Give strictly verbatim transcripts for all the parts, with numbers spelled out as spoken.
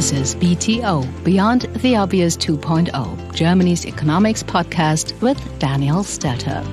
This is B T O, Beyond the Obvious two point oh, Germany's economics podcast with Daniel Stelter.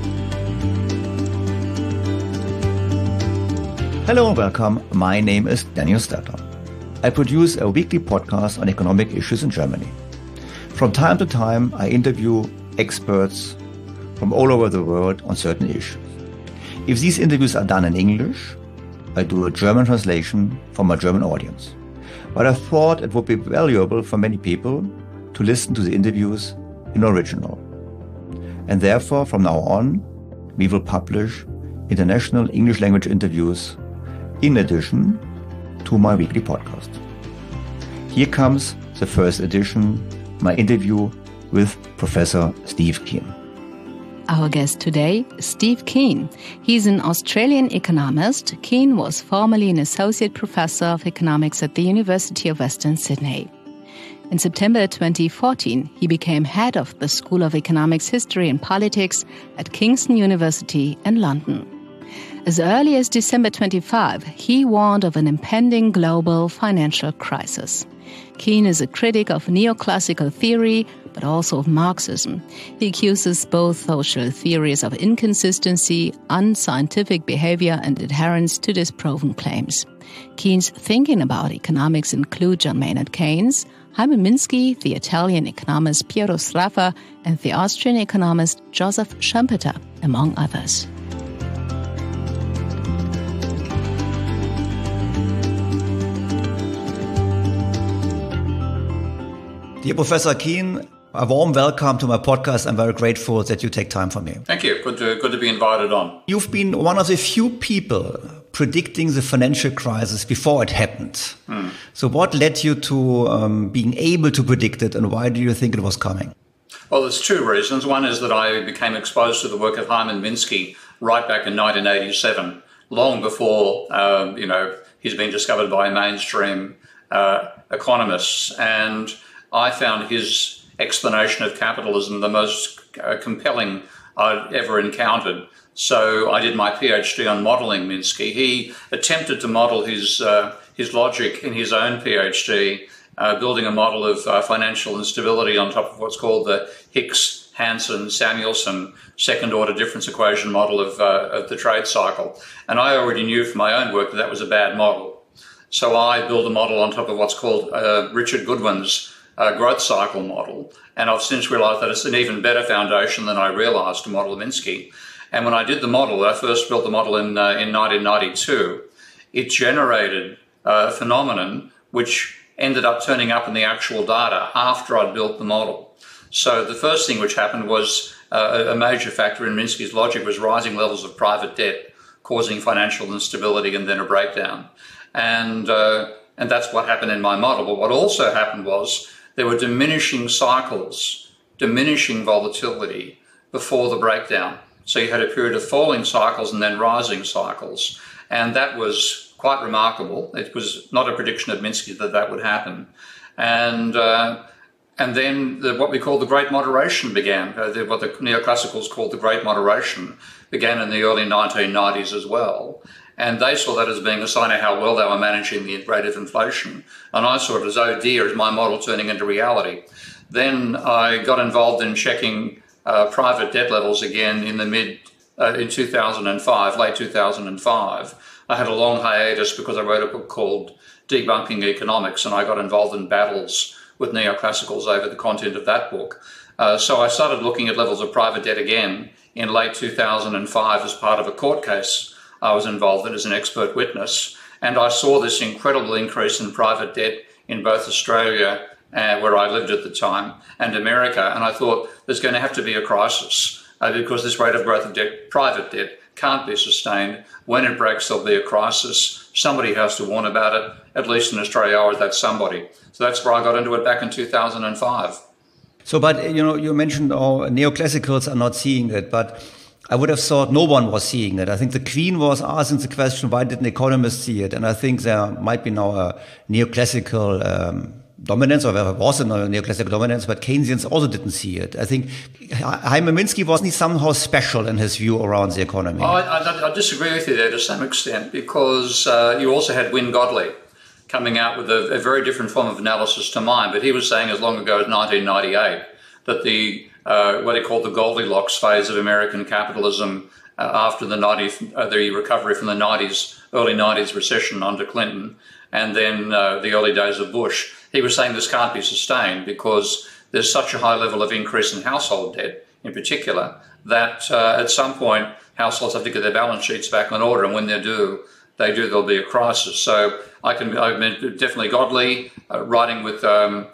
Hello and welcome. My name is Daniel Stelter. I produce a weekly podcast on economic issues in Germany. From time to time, I interview experts from all over the world on certain issues. If these interviews are done in English, I do a German translation for my German audience. But I thought it would be valuable for many people to listen to the interviews in original. And therefore, from now on, we will publish international English language interviews in addition to my weekly podcast. Here comes the first edition, my interview with Professor Steve Keen. Our guest today, Steve Keen. He's an Australian economist. Keen was formerly an associate professor of economics at the University of Western Sydney. In September twenty fourteen, he became head of the School of Economics, History and Politics at Kingston University in London. As early as December twenty-fifth, he warned of an impending global financial crisis. Keen is a critic of neoclassical theory, but also of Marxism. He accuses both social theories of inconsistency, unscientific behavior, and adherence to disproven claims. Keen's thinking about economics include John Maynard Keynes, Hyman Minsky, the Italian economist Piero Sraffa, and the Austrian economist Joseph Schumpeter, among others. Dear Professor Keen, a warm welcome to my podcast. I'm very grateful that you take time for me. Thank you. Good to, good to be invited on. You've been one of the few people predicting the financial crisis before it happened. Hmm. So what led you to um, being able to predict it, and why do you think it was coming? Well, there's two reasons. One is that I became exposed to the work of Hyman Minsky right back in nineteen eighty-seven, long before, um, you know, he's been discovered by mainstream uh, economists. And I found his explanation of capitalism the most uh, compelling I'd ever encountered. So I did my PhD on modelling Minsky. He attempted to model his uh, his logic in his own PhD, uh, building a model of uh, financial instability on top of what's called the Hicks-Hansen-Samuelson second-order difference equation model of, uh, of the trade cycle. And I already knew from my own work that that was a bad model. So I built a model on top of what's called uh, Richard Goodwin's Uh, growth cycle model, and I've since realized that it's an even better foundation than I realized to model Minsky. And when I did the model, I first built the model in uh, in nineteen ninety-two, it generated a phenomenon which ended up turning up in the actual data after I'd built the model. So the first thing which happened was uh, a major factor in Minsky's logic was rising levels of private debt causing financial instability and then a breakdown. And uh, and that's what happened in my model. But what also happened was there were diminishing cycles, diminishing volatility before the breakdown. So you had a period of falling cycles and then rising cycles. And that was quite remarkable. It was not a prediction of Minsky that that would happen. And uh, and then the, what we call the Great Moderation began. Uh, the, what the neoclassicals called the Great Moderation began in the early nineteen nineties as well. And they saw that as being a sign of how well they were managing the rate of inflation. And I saw it as, oh dear, is my model turning into reality? Then I got involved in checking uh, private debt levels again in the mid, uh, in two thousand five, late two thousand five. I had a long hiatus because I wrote a book called Debunking Economics, and I got involved in battles with neoclassicals over the content of that book. Uh, so I started looking at levels of private debt again in late two thousand five as part of a court case I was involved in as an expert witness, and I saw this incredible increase in private debt in both Australia, uh, where I lived at the time, and America, and I thought there's going to have to be a crisis uh, because this rate of growth of debt, private debt, can't be sustained. When it breaks, there'll be a crisis. Somebody has to warn about it, at least in Australia, or that somebody. So that's where I got into it back in two thousand five. So, but, you know, you mentioned oh, neoclassicals are not seeing it, but I would have thought no one was seeing it. I think the Queen was asking the question, why didn't economists see it? And I think there might be now a neoclassical um, dominance, or there was a neoclassical dominance, but Keynesians also didn't see it. I think Hyman Minsky wasn't somehow special in his view around the economy. I, I, I disagree with you there to some extent, because uh, you also had Wynne Godley, coming out with a, a very different form of analysis to mine, but he was saying as long ago as nineteen ninety-eight that the uh, what he called the Goldilocks phase of American capitalism uh, after the nineties, uh, the recovery from the nineties, early nineties recession under Clinton, and then uh, the early days of Bush. He was saying this can't be sustained because there's such a high level of increase in household debt, in particular, that uh, at some point households have to get their balance sheets back in order, and when they do, they do, there'll be a crisis. So I can, I mean, definitely Godley, uh, writing with um,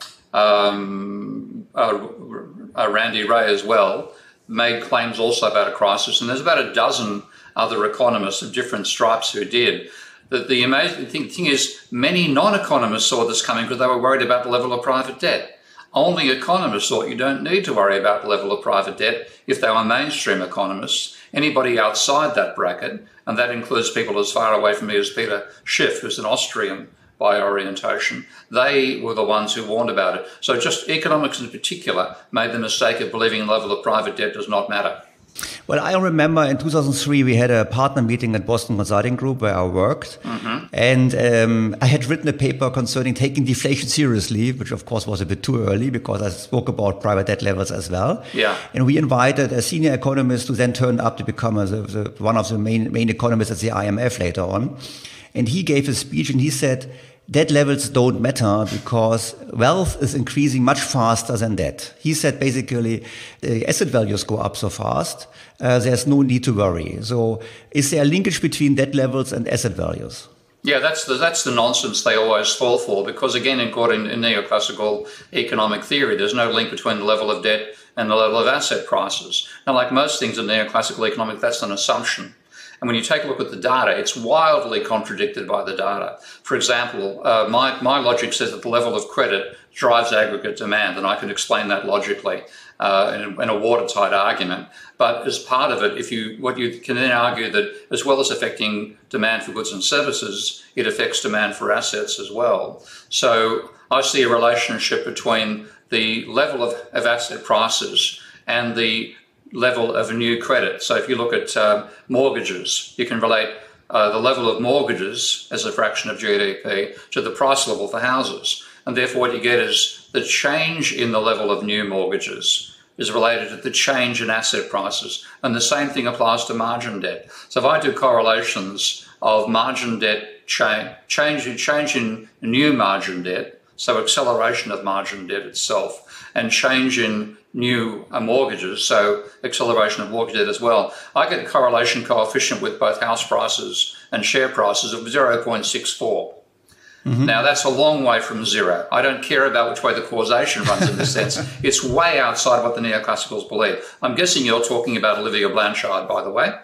um, uh, uh, Randy Ray as well, made claims also about a crisis. And there's about a dozen other economists of different stripes who did. The, the amazing thing, thing is, many non-economists saw this coming because they were worried about the level of private debt. Only economists thought you don't need to worry about the level of private debt if they were mainstream economists. Anybody outside that bracket, and that includes people as far away from me as Peter Schiff, who's an Austrian by orientation, they were the ones who warned about it. So just economics in particular made the mistake of believing the level of private debt does not matter. Well, I remember in two thousand three, we had a partner meeting at Boston Consulting Group where I worked. Mm-hmm. And um, I had written a paper concerning taking deflation seriously, which of course was a bit too early because I spoke about private debt levels as well. Yeah. And we invited a senior economist who then turned up to become a, the, one of the main, main economists at the I M F later on. And he gave a speech and he said, debt levels don't matter because wealth is increasing much faster than debt. He said basically uh, asset values go up so fast, uh, there's no need to worry. So is there a linkage between debt levels and asset values? Yeah, that's the, that's the nonsense they always fall for because, again, according to neoclassical economic theory, there's no link between the level of debt and the level of asset prices. Now, like most things in neoclassical economics, that's an assumption. And when you take a look at the data, it's wildly contradicted by the data. For example, uh, my, my logic says that the level of credit drives aggregate demand, and I can explain that logically uh, in, in a watertight argument. But as part of it, if you what you can then argue that as well as affecting demand for goods and services, it affects demand for assets as well. So I see a relationship between the level of, of asset prices and the level of new credit. So if you look at uh, mortgages, you can relate uh, the level of mortgages as a fraction of G D P to the price level for houses. And therefore what you get is the change in the level of new mortgages is related to the change in asset prices. And the same thing applies to margin debt. So if I do correlations of margin debt change, change, change in new margin debt, so acceleration of margin debt itself, and change in new uh, mortgages, so acceleration of mortgage debt as well, I get a correlation coefficient with both house prices and share prices of zero point six four. Mm-hmm. Now, that's a long way from zero. I don't care about which way the causation runs in this sense. It's way outside what the neoclassicals believe. I'm guessing you're talking about Olivier Blanchard, by the way.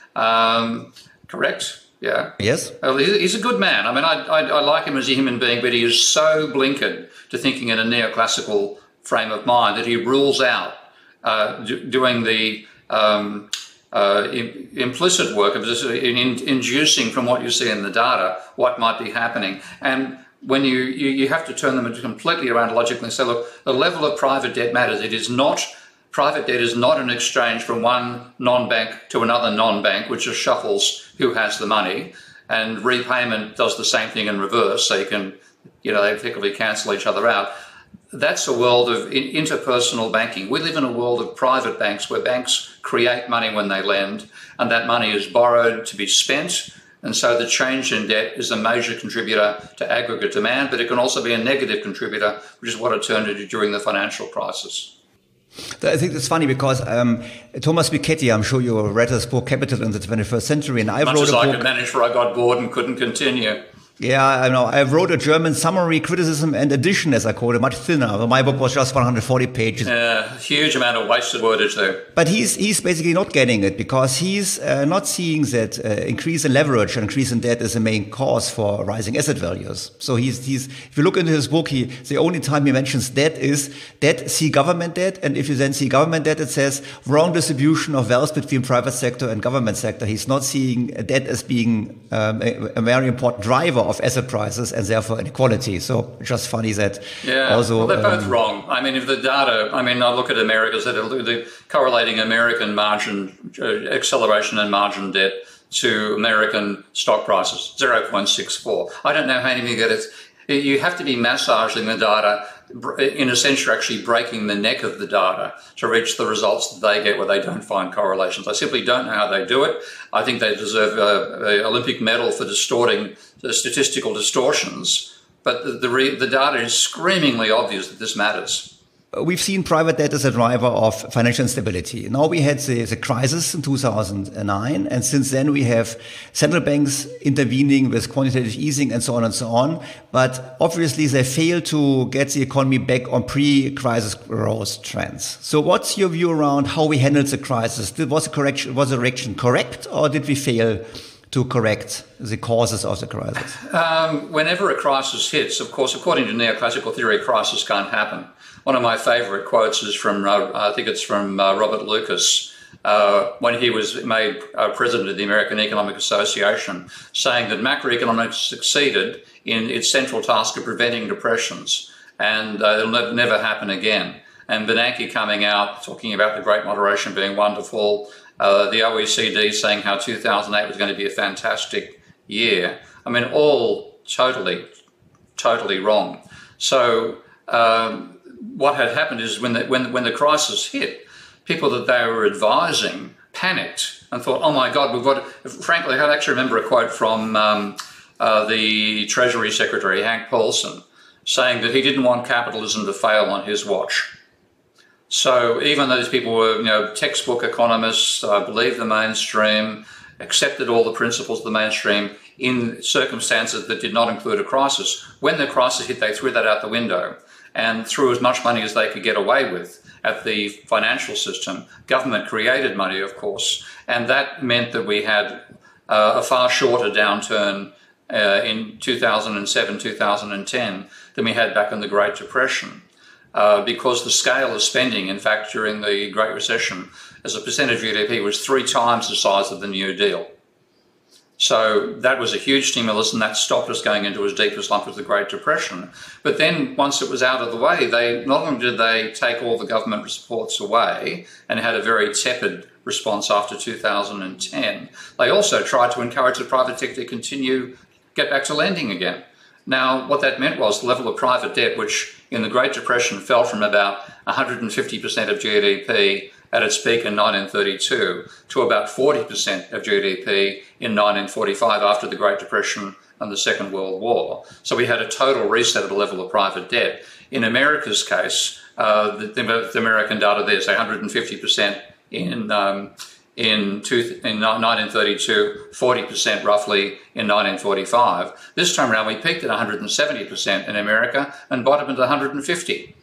Um, correct? Yeah. Yes. Well, he's a good man. I mean, I, I, I like him as a human being, but he is so blinkered to thinking in a neoclassical frame of mind that he rules out uh, do, doing the um, uh, im- implicit work of just in, in, inducing from what you see in the data what might be happening. And when you, you, you have to turn them completely around logically and say, look, the level of private debt matters. It is not, private debt is not an exchange from one non-bank to another non-bank, which just shuffles who has the money. And repayment does the same thing in reverse, so you can, you know, they effectively cancel each other out. That's a world of interpersonal banking. We live in a world of private banks where banks create money when they lend, and that money is borrowed to be spent. And so the change in debt is a major contributor to aggregate demand, but it can also be a negative contributor, which is what it turned into during the financial crisis. I think that's funny because um, Thomas Piketty, I'm sure you read his book Capital in the twenty-first Century, and I Much wrote as a I book. could manage, for I got bored and couldn't continue. Yeah, I know. I wrote a German summary, criticism, and addition, as I call it, much thinner. My book was just one hundred forty pages. Yeah, huge amount of wasted wordage there. But he's he's basically not getting it because he's uh, not seeing that uh, increase in leverage and increase in debt is the main cause for rising asset values. So he's he's if you look into his book, he the only time he mentions debt is debt, see government debt, and if you then see government debt, it says wrong distribution of wealth between private sector and government sector. He's not seeing debt as being um, a, a very important driver of asset prices and therefore inequality. So it's just funny that yeah, also... well, they're both um, wrong. I mean, if the data, I mean, I look at America's, the correlating American margin, uh, acceleration and margin debt to American stock prices, zero point six four. I don't know how anybody gets, You have to be massaging the data, in a sense, you're actually breaking the neck of the data to reach the results that they get where they don't find correlations. I simply don't know how they do it. I think they deserve an Olympic medal for distorting the statistical distortions, but the, the, re, the data is screamingly obvious that this matters. We've seen private debt as a driver of financial instability. Now we had the, the crisis in two thousand nine, and since then we have central banks intervening with quantitative easing and so on and so on. But obviously they fail to get the economy back on pre-crisis growth trends. So what's your view around how we handled the crisis? Was the correction, was the correction correct, or did we fail to correct the causes of the crisis? Um, whenever a crisis hits, of course, according to neoclassical theory, a crisis can't happen. One of my favourite quotes is from, uh, I think it's from uh, Robert Lucas, uh, when he was made uh, president of the American Economic Association, saying that macroeconomics succeeded in its central task of preventing depressions, and uh, it'll ne- never happen again. And Bernanke coming out, talking about the Great Moderation being wonderful, uh, the O E C D saying how two thousand eight was going to be a fantastic year. I mean, all totally, totally wrong. So um, what had happened is when the, when, when the crisis hit, people that they were advising panicked and thought, oh my God, we've got, frankly, I actually remember a quote from um, uh, the Treasury Secretary, Hank Paulson, saying that he didn't want capitalism to fail on his watch. So even though these people were, you know, textbook economists, uh, believed the mainstream, accepted all the principles of the mainstream in circumstances that did not include a crisis, when the crisis hit, they threw that out the window and threw as much money as they could get away with at the financial system. Government created money, of course, and that meant that we had uh, a far shorter downturn uh, in two thousand seven, two thousand ten than we had back in the Great Depression. Uh, because the scale of spending, in fact, during the Great Recession, as a percent of G D P, was three times the size of the New Deal. So that was a huge stimulus, and that stopped us going into as deep a slump as the Great Depression. But then once it was out of the way, they not only did they take all the government supports away and had a very tepid response after two thousand ten, they also tried to encourage the private sector to continue, get back to lending again. Now, what that meant was the level of private debt, which in the Great Depression fell from about one hundred fifty percent of G D P at its peak in nineteen thirty-two to about forty percent of G D P in nineteen forty-five after the Great Depression and the Second World War. So we had a total reset of the level of private debt. In America's case, uh, the, the American data there is one hundred fifty percent in um, in, two, in nineteen thirty-two, forty percent roughly in nineteen forty-five. This time around, we peaked at one hundred seventy percent in America and bottomed at one hundred fifty.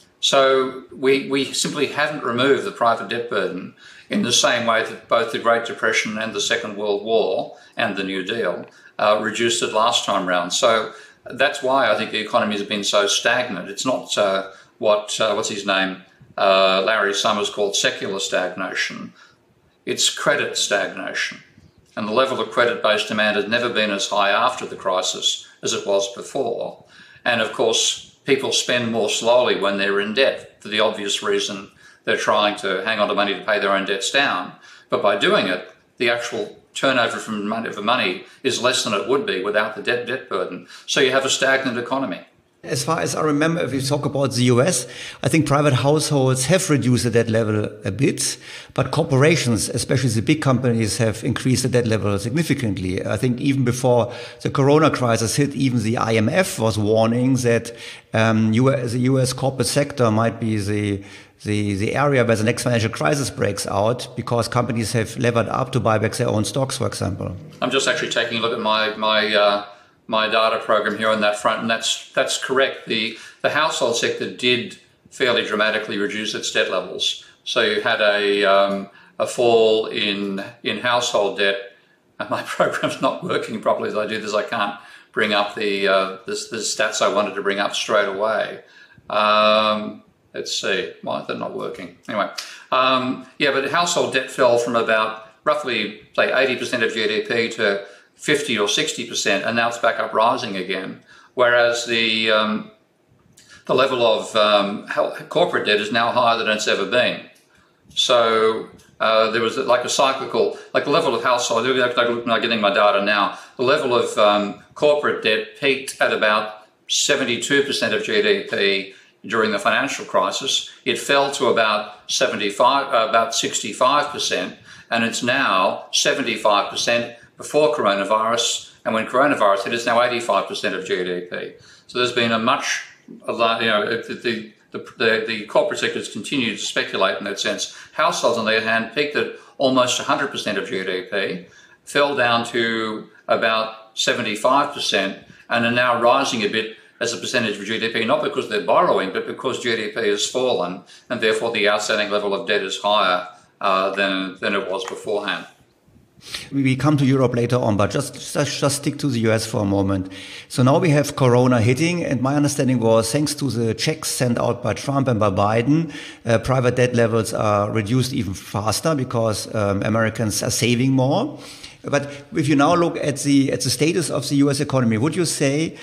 So we, we simply haven't removed the private debt burden in the same way that both the Great Depression and the Second World War and the New Deal uh, reduced it last time round. So that's why I think the economy has been so stagnant. It's not uh, what, uh, what's his name, uh, Larry Summers called secular stagnation. It's credit stagnation. And the level of credit-based demand has never been as high after the crisis as it was before. And of course, people spend more slowly when they're in debt for the obvious reason they're trying to hang on to money to pay their own debts down. But by doing it, the actual turnover from money, for money is less than it would be without the debt, debt burden. So you have a stagnant economy. As far as I remember, if we talk about the U S, I think private households have reduced the debt level a bit, but corporations, especially the big companies, have increased the debt level significantly. I think even before the corona crisis hit, even the I M F was warning that um, U S, the U S corporate sector might be the The, the area where the next financial crisis breaks out because companies have levered up to buy back their own stocks, for example. I'm just actually taking a look at my my uh, my data program here on that front, and that's that's correct. The the household sector did fairly dramatically reduce its debt levels. So you had a um, a fall in in household debt. And my program's not working properly as I do this. I can't bring up the uh, the, the stats I wanted to bring up straight away. Um, Let's see, why is that not working? Anyway, um, yeah, but household debt fell from about roughly, say, eighty percent of G D P to fifty or sixty percent, and now it's back up rising again. Whereas the um, the level of um, corporate debt is now higher than it's ever been. So uh, there was like a cyclical, like the level of household, I'm getting my data now, the level of um, corporate debt peaked at about seventy-two percent of G D P during the financial crisis. It fell to about seventy-five, uh, about sixty-five percent, and it's now seventy-five percent before coronavirus. And when coronavirus hit, it's now eighty-five percent of G D P. So there's been a much, a lot, you know, the, the, the, the corporate sectors continue to speculate in that sense. Households, on the other hand, peaked at almost one hundred percent of G D P, fell down to about seventy-five percent, and are now rising a bit as a percentage of G D P, not because they're borrowing, but because G D P has fallen, and therefore the outstanding level of debt is higher uh, than, than it was beforehand. We come to Europe later on, but just, just just stick to the U S for a moment. So now we have Corona hitting, and my understanding was, thanks to the checks sent out by Trump and by Biden, uh, private debt levels are reduced even faster because um, Americans are saving more. But if you now look at the at the status of the U S economy, would you say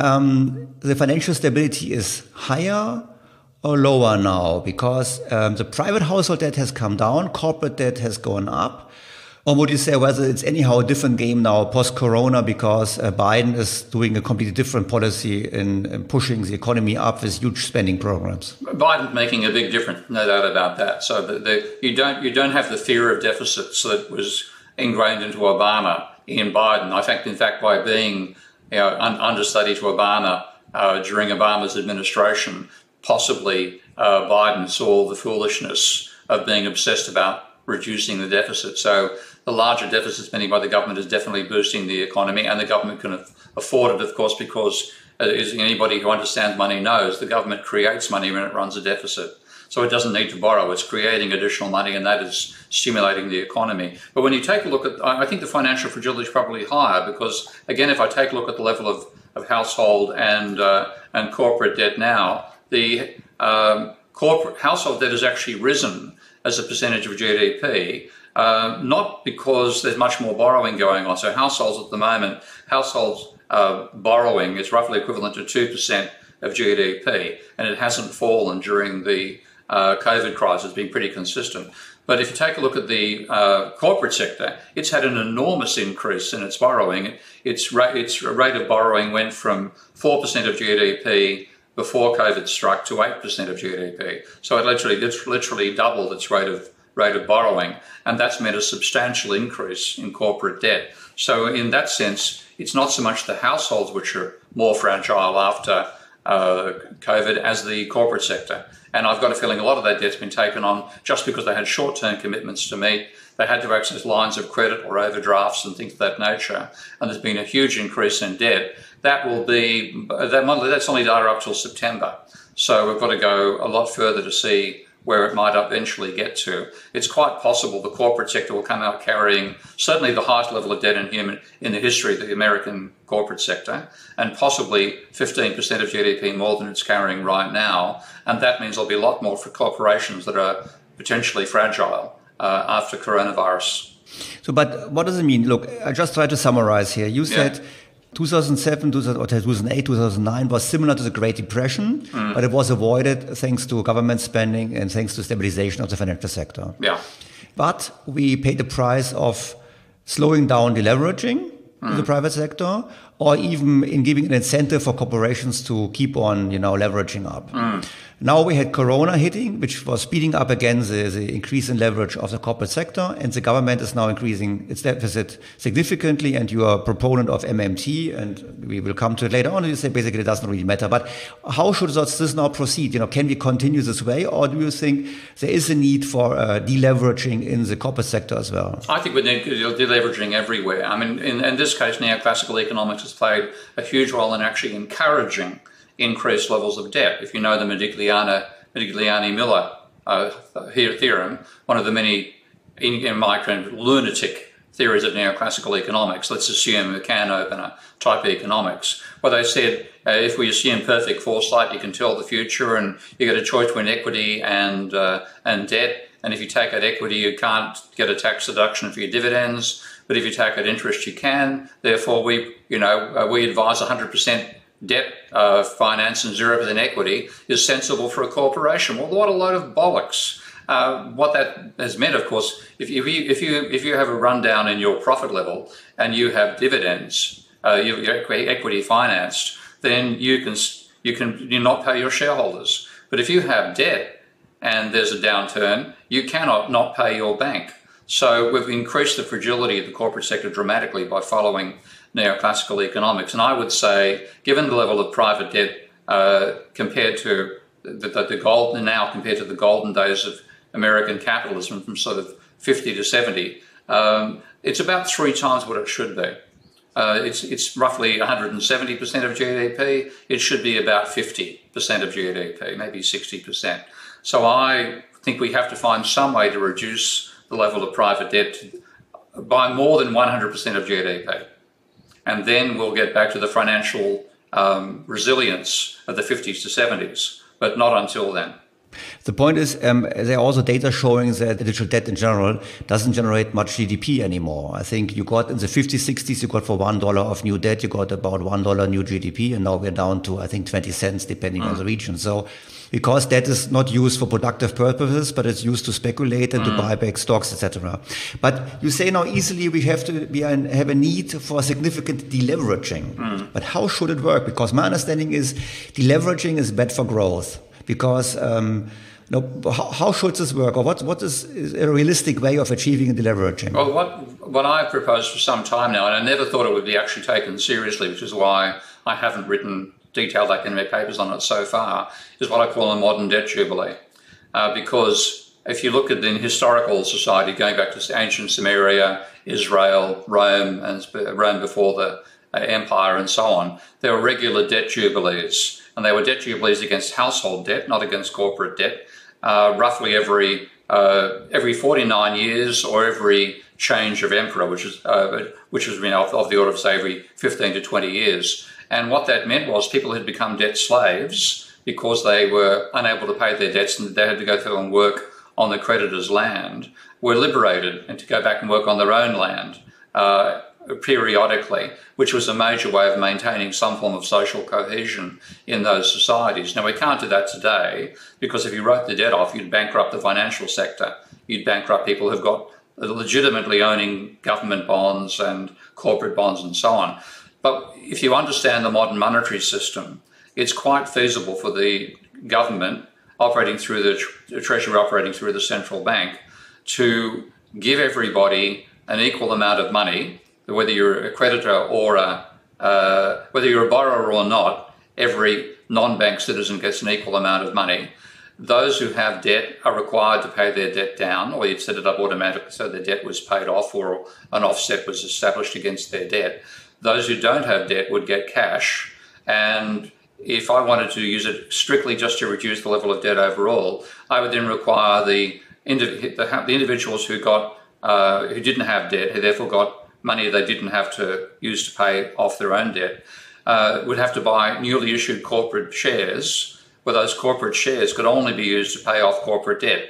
um, the financial stability is higher or lower now? Because um, the private household debt has come down, corporate debt has gone up. Or would you say whether it's anyhow a different game now post-corona because uh, Biden is doing a completely different policy in, in pushing the economy up with huge spending programs? Biden's making a big difference, no doubt about that. So the, the, you don't you don't have the fear of deficits that was ingrained into Obama in Biden. I think, in fact, by being you know, un- understudy to Obama uh, during Obama's administration, possibly uh, Biden saw the foolishness of being obsessed about reducing the deficit. So the larger deficit spending by the government is definitely boosting the economy, and the government can afford it, of course, because as anybody who understands money knows, the government creates money when it runs a deficit. So it doesn't need to borrow, it's creating additional money, and that is stimulating the economy. But when you take a look at, I think the financial fragility is probably higher because, again, if I take a look at the level of, of household and uh, and corporate debt now, the um, corporate household debt has actually risen as a percentage of G D P, uh, not because there's much more borrowing going on. So households at the moment, households uh, borrowing is roughly equivalent to two percent of G D P, and it hasn't fallen during the uh, COVID crisis. It's been pretty consistent. But if you take a look at the uh, corporate sector, it's had an enormous increase in its borrowing. Its rate, its rate of borrowing went from four percent of G D P before COVID struck to eight percent of G D P. So it literally, it's literally doubled its rate of rate of borrowing, and that's meant a substantial increase in corporate debt. So in that sense, it's not so much the households which are more fragile after uh, COVID as the corporate sector. And I've got a feeling a lot of that debt's been taken on just because they had short-term commitments to meet. They had to access lines of credit or overdrafts and things of that nature. And there's been a huge increase in debt. That will be, that, that's only data up till September. So we've got to go a lot further to see where it might eventually get to. It's quite possible the corporate sector will come out carrying certainly the highest level of debt in human in the history of the American corporate sector, and possibly fifteen percent of G D P more than it's carrying right now. And that means there'll be a lot more for corporations that are potentially fragile uh, after coronavirus. So, but what does it mean? Look, I just try to summarize here. You said yeah. two thousand seven, two thousand eight, two thousand nine was similar to the Great Depression, mm. but it was avoided thanks to government spending and thanks to stabilization of the financial sector. Yeah. But we paid the price of slowing down deleveraging mm. in the private sector, or even in giving an incentive for corporations to keep on, you know, leveraging up. Mm. Now we had Corona hitting, which was speeding up again the, the increase in leverage of the corporate sector, and the government is now increasing its deficit significantly, and you are a proponent of M M T, and we will come to it later on, and you say basically it doesn't really matter. But how should this now proceed? You know, can we continue this way, or do you think there is a need for uh, deleveraging in the corporate sector as well? I think we need deleveraging everywhere. I mean, in, in this case, neoclassical economics has played a huge role in actually encouraging increased levels of debt. If you know the Modigliani, Modigliani-Miller uh, theorem, one of the many, in, in my opinion, lunatic theories of neoclassical economics, let's assume a can opener type economics, where they said uh, if we assume perfect foresight, you can tell the future, and you get a choice between equity and uh, and debt. And if you take out equity, you can't get a tax deduction for your dividends. But if you take out interest, you can. Therefore, we, you know, uh, we advise one hundred percent debt uh, finance and zero percent equity is sensible for a corporation. Well, what a load of bollocks. Uh, what that has meant, of course, if you, if you if you have a rundown in your profit level and you have dividends, uh, you're equity financed, then you can you can you not pay your shareholders. But if you have debt and there's a downturn, you cannot not pay your bank. So we've increased the fragility of the corporate sector dramatically by following neoclassical economics. And I would say, given the level of private debt uh, compared to the, the, the golden now compared to the golden days of American capitalism from sort of fifty to seventy, um, it's about three times what it should be. Uh, it's, it's roughly one hundred seventy percent of G D P. It should be about fifty percent of G D P, maybe sixty percent. So I think we have to find some way to reduce the level of private debt by more than one hundred percent of G D P. And then we'll get back to the financial um, resilience of the fifties to seventies, but not until then. The point is, um, there are also data showing that digital debt in general doesn't generate much G D P anymore. I think you got in the fifties, sixties, you got for one dollar of new debt, you got about one dollar new G D P, and now we're down to, I think, twenty cents, depending mm. on the region. So, because debt is not used for productive purposes, but it's used to speculate and mm. to buy back stocks, et cetera. But you say now easily we have to we have a need for significant deleveraging. Mm. But how should it work? Because my understanding is deleveraging is bad for growth. Because um, you know, how, how should this work, or what what is, is a realistic way of achieving deleveraging? Well, what what I've proposed for some time now, and I never thought it would be actually taken seriously, which is why I haven't written detailed academic papers on it so far, is what I call a modern debt jubilee. Uh, because if you look at the historical society, going back to ancient Sumeria, Israel, Rome, and Rome before the uh, empire, and so on, there were regular debt jubilees. And they were debt jubilees against household debt, not against corporate debt, uh, roughly every uh, every forty-nine years or every change of emperor, which is uh, which has been of, of the order of, say, every fifteen to twenty years. And what that meant was people had become debt slaves because they were unable to pay their debts and they had to go through and work on the creditor's land, were liberated and to go back and work on their own land uh, periodically, which was a major way of maintaining some form of social cohesion in those societies. Now, we can't do that today because if you wrote the debt off, you'd bankrupt the financial sector. You'd bankrupt people who've got legitimately owning government bonds and corporate bonds and so on. But if you understand the modern monetary system, it's quite feasible for the government operating through the, the Treasury operating through the central bank to give everybody an equal amount of money, whether you're a creditor or a, uh, whether you're a borrower or not, every non-bank citizen gets an equal amount of money. Those who have debt are required to pay their debt down, or you'd set it up automatically so their debt was paid off or an offset was established against their debt. Those who don't have debt would get cash. And if I wanted to use it strictly just to reduce the level of debt overall, I would then require the, indiv- the, the individuals who got uh, who didn't have debt, who therefore got money they didn't have to use to pay off their own debt, uh, would have to buy newly issued corporate shares, where those corporate shares could only be used to pay off corporate debt.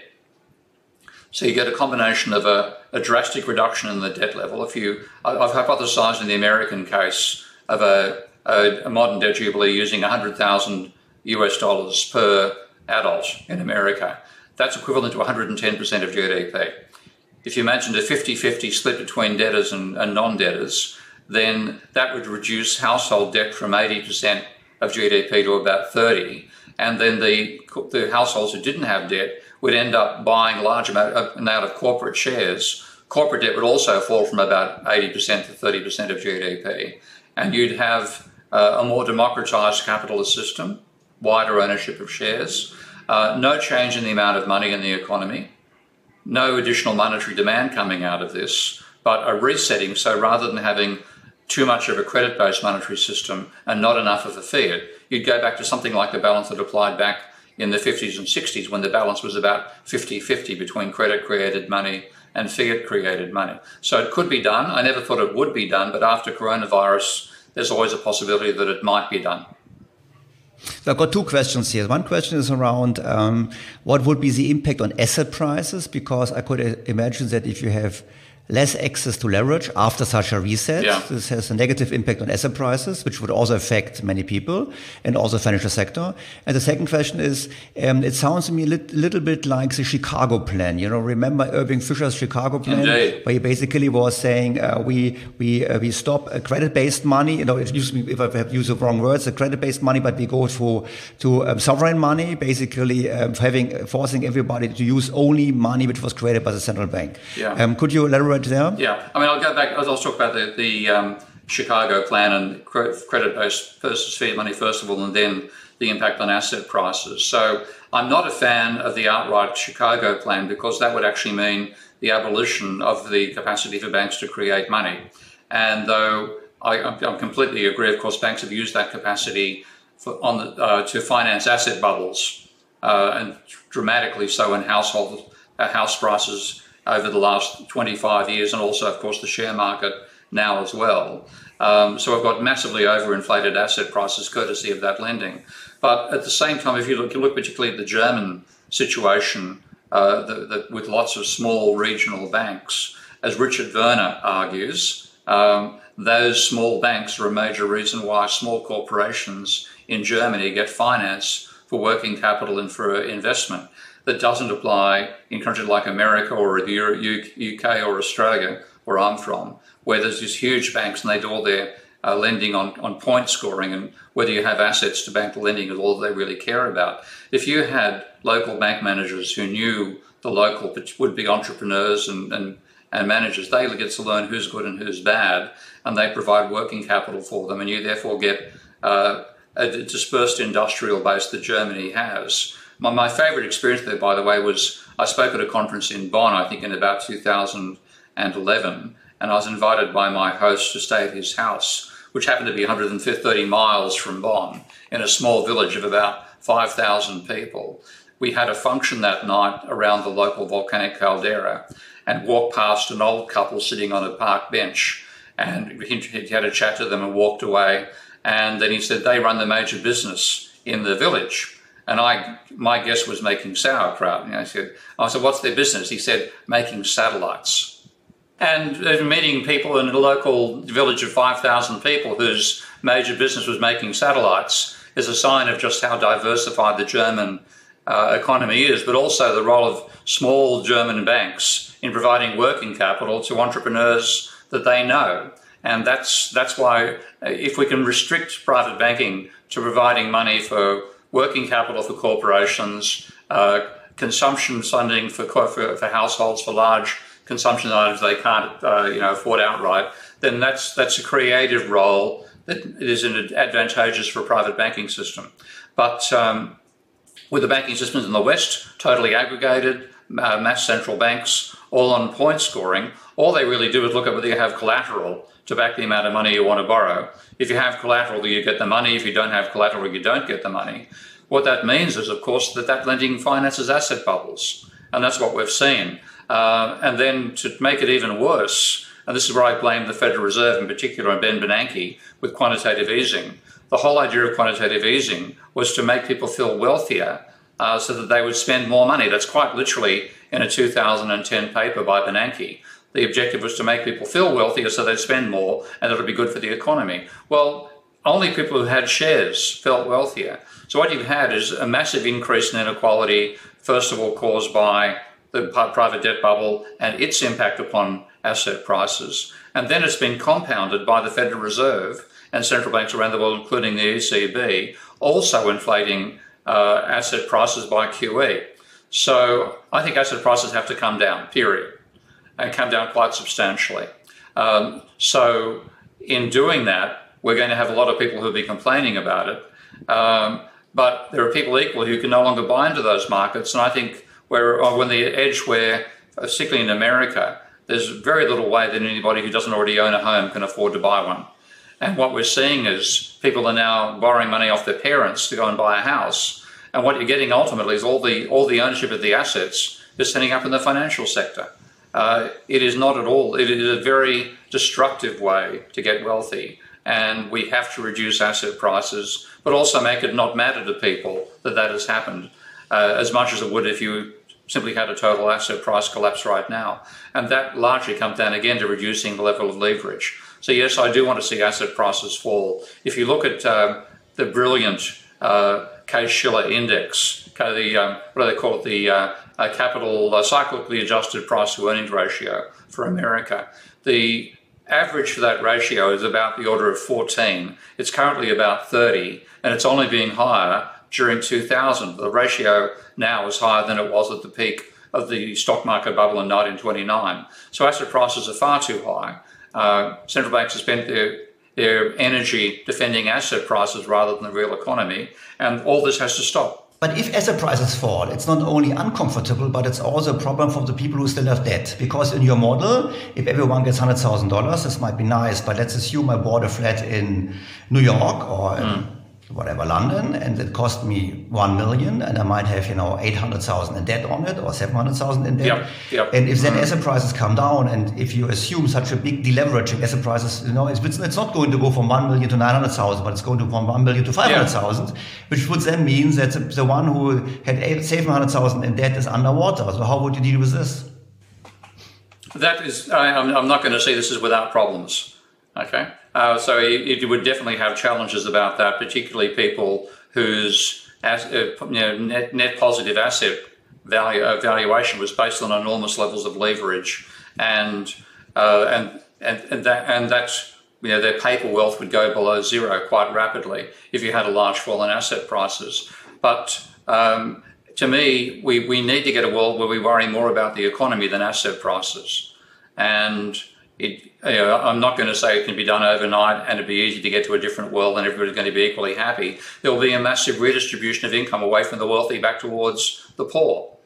So you get a combination of a, a drastic reduction in the debt level. If you, I've hypothesized in the American case of a, a, a modern debt jubilee using one hundred thousand U S dollars per adult in America. That's equivalent to one hundred ten percent of G D P. If you imagined a fifty-fifty split between debtors and, and non-debtors, then that would reduce household debt from eighty percent of G D P to about thirty. And then the, the households who didn't have debt would end up buying a large amount of, amount of corporate shares. Corporate debt would also fall from about eighty percent to thirty percent of G D P. And you'd have uh, a more democratized capitalist system, wider ownership of shares, uh, no change in the amount of money in the economy, no additional monetary demand coming out of this, but a resetting. So rather than having too much of a credit-based monetary system and not enough of a fiat, you'd go back to something like the balance that applied back in the fifties and sixties when the balance was about fifty-fifty between credit-created money and fiat-created money. So it could be done. I never thought it would be done, but after coronavirus, there's always a possibility that it might be done. So I've got two questions here. One question is around um, what would be the impact on asset prices, because I could imagine that if you have less access to leverage after such a reset. Yeah. This has a negative impact on asset prices, which would also affect many people and also financial sector. And the second question is, um, it sounds to me a lit- little bit like the Chicago plan. You know, remember Irving Fisher's Chicago plan, Indeed. where he basically was saying uh, we we uh, we stop uh, credit-based money. You know, it used to be, if I have used the wrong words, the credit-based money, but we go for to um, sovereign money, basically um, having forcing everybody to use only money which was created by the central bank. Yeah. Um, could you elaborate there? Yeah, I mean, I'll go back. I'll talk about the, the um, Chicago plan and credit-based versus fiat money first of all, and then the impact on asset prices. So I'm not a fan of the outright Chicago plan because that would actually mean the abolition of the capacity for banks to create money. And though I, I completely agree, of course, banks have used that capacity for, on the, uh, to finance asset bubbles, uh, and dramatically so in household uh, house prices over the last twenty-five years, and also, of course, the share market now as well. Um, so we've got massively overinflated asset prices courtesy of that lending. But at the same time, if you look, you look particularly at the German situation, uh, the, the, with lots of small regional banks, as Richard Werner argues, um, those small banks are a major reason why small corporations in Germany get finance for working capital and for investment. That doesn't apply in countries like America or the U K or Australia, where I'm from, where there's these huge banks and they do all their uh, lending on, on point scoring, and whether you have assets to bank the lending is all they really care about. If you had local bank managers who knew the local would-be entrepreneurs and, and, and managers, they get to learn who's good and who's bad, and they provide working capital for them, and you therefore get uh, a dispersed industrial base that Germany has. My, my favourite experience there, by the way, was I spoke at a conference in Bonn, I think in about two thousand eleven, and I was invited by my host to stay at his house, which happened to be one hundred thirty miles from Bonn, in a small village of about five thousand people. We had a function that night around the local volcanic caldera and walked past an old couple sitting on a park bench, and he, he had a chat to them and walked away, and then he said they run the major business in the village. And I, my guess was making sauerkraut. And I said, I said, what's their business? He said, making satellites. And uh, meeting people in a local village of five thousand people whose major business was making satellites is a sign of just how diversified the German uh, economy is, but also the role of small German banks in providing working capital to entrepreneurs that they know. And that's, that's why if we can restrict private banking to providing money for working capital for corporations, uh, consumption funding for, for for households for large consumption items they can't uh, you know afford outright, then that's that's a creative role that is advantageous for a private banking system. But um, with the banking systems in the West totally aggregated, uh, mass central banks, all on point scoring, all they really do is look at whether you have collateral to back the amount of money you want to borrow. If you have collateral, you get the money. If you don't have collateral, you don't get the money. What that means is, of course, that that lending finances asset bubbles. And that's what we've seen. Uh, and then to make it even worse, and this is where I blame the Federal Reserve in particular and Ben Bernanke with quantitative easing. The whole idea of quantitative easing was to make people feel wealthier uh, so that they would spend more money. That's quite literally in a two thousand ten paper by Bernanke. The objective was to make people feel wealthier so they'd spend more and it would be good for the economy. Well, only people who had shares felt wealthier. So what you've had is a massive increase in inequality, first of all caused by the private debt bubble and its impact upon asset prices. And then it's been compounded by the Federal Reserve and central banks around the world, including the E C B, also inflating uh, asset prices by Q E. So I think asset prices have to come down, period, and come down quite substantially. Um, so in doing that, we're going to have a lot of people who'll be complaining about it. Um, but there are people equally who can no longer buy into those markets. And I think we're on the edge where, particularly in America, there's very little way that anybody who doesn't already own a home can afford to buy one. And what we're seeing is people are now borrowing money off their parents to go and buy a house. And what you're getting ultimately is all the all the ownership of the assets is ending up in the financial sector. Uh, it is not at all. It is a very destructive way to get wealthy. And we have to reduce asset prices, but also make it not matter to people that that has happened, uh, as much as it would if you simply had a total asset price collapse right now. And that largely comes down again to reducing the level of leverage. So yes, I do want to see asset prices fall. If you look at uh, the brilliant uh, Case-Shiller index, the, um, what do they call it, the uh, uh, capital uh, cyclically adjusted price to earnings ratio for America, the average for that ratio is about the order of fourteen. It's currently about thirty, and it's only been higher during two thousand. The ratio now is higher than it was at the peak of the stock market bubble in nineteen twenty-nine. So asset prices are far too high. Uh, central banks have spent their, their energy defending asset prices rather than the real economy, and all this has to stop. But if asset prices fall, it's not only uncomfortable, but it's also a problem for the people who still have debt. Because in your model, if everyone gets one hundred thousand dollars, this might be nice, but let's assume I bought a flat in New York or in mm. whatever, London, and it cost me one million, and I might have, you know, eight hundred thousand in debt on it or seven hundred thousand in debt. Yep, yep. And if then mm. asset prices come down, and if you assume such a big deleveraging, asset prices, you know, it's, it's not going to go from one million to nine hundred thousand, but it's going to from one million to five hundred thousand, yeah. which would then mean that the, the one who had seven hundred thousand in debt is underwater. So how would you deal with this? That is, I, I'm, I'm not going to say this is without problems, okay? Uh, so it, it would definitely have challenges about that, particularly people whose as, uh, you know, net, net positive asset value uh, valuation was based on enormous levels of leverage, and uh, and and and that and that's you know their paper wealth would go below zero quite rapidly if you had a large fall in asset prices. But um, to me, we we need to get a world where we worry more about the economy than asset prices, and It, you know, I'm not going to say it can be done overnight and it'd be easy to get to a different world and everybody's going to be equally happy. There will be a massive redistribution of income away from the wealthy back towards the poor.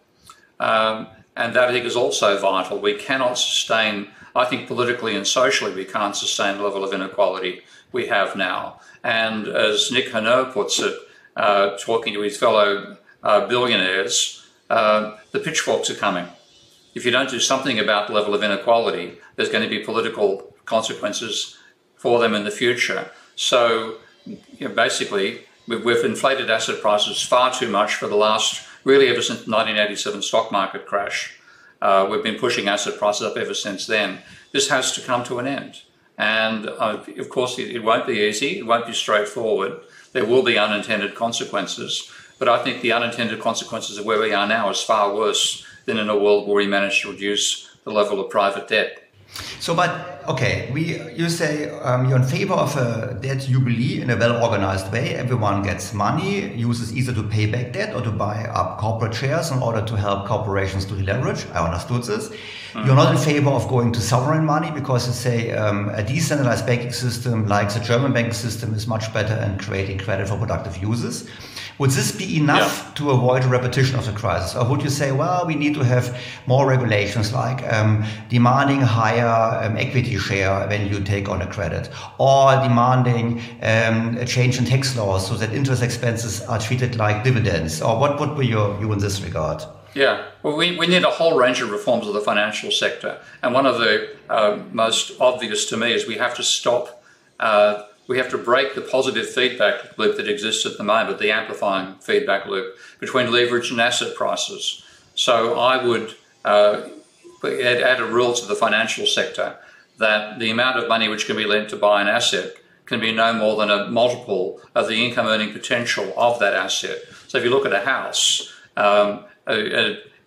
Um, and that, I think, is also vital. We cannot sustain, I think politically and socially, we can't sustain the level of inequality we have now. And as Nick Hanau puts it, uh, talking to his fellow uh, billionaires, uh, the pitchforks are coming. If you don't do something about the level of inequality, there's going to be political consequences for them in the future. So, you know, basically, we've, we've inflated asset prices far too much for the last, really ever since the nineteen eighty-seven stock market crash. Uh, we've been pushing asset prices up ever since then. This has to come to an end. And uh, of course, it, it won't be easy. It won't be straightforward. There will be unintended consequences. But I think the unintended consequences of where we are now is far worse than in a world where we manage to reduce the level of private debt. So, but, okay, we you say um, you're in favor of a debt jubilee in a well-organized way. Everyone gets money, uses either to pay back debt or to buy up corporate shares in order to help corporations to deleverage. I understood this. Mm-hmm. You're not in favor of going to sovereign money because you say um, a decentralized banking system like the German banking system is much better in creating credit for productive uses. Would this be enough yeah. to avoid a repetition of the crisis? Or would you say, well, we need to have more regulations like um, demanding higher um, equity share when you take on a credit, or demanding um, a change in tax laws so that interest expenses are treated like dividends? Or what would be your view in this regard? Yeah, well, we, we need a whole range of reforms of the financial sector. And one of the uh, most obvious to me is we have to stop uh, We have to break the positive feedback loop that exists at the moment, the amplifying feedback loop between leverage and asset prices. So I would uh, add, add a rule to the financial sector that the amount of money which can be lent to buy an asset can be no more than a multiple of the income earning potential of that asset. So if you look at a house, um, a, a,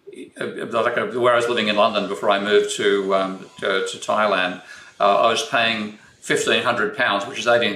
a, like a, where I was living in London before I moved to, um, to, to Thailand, uh, I was paying fifteen hundred pounds, which is eighteen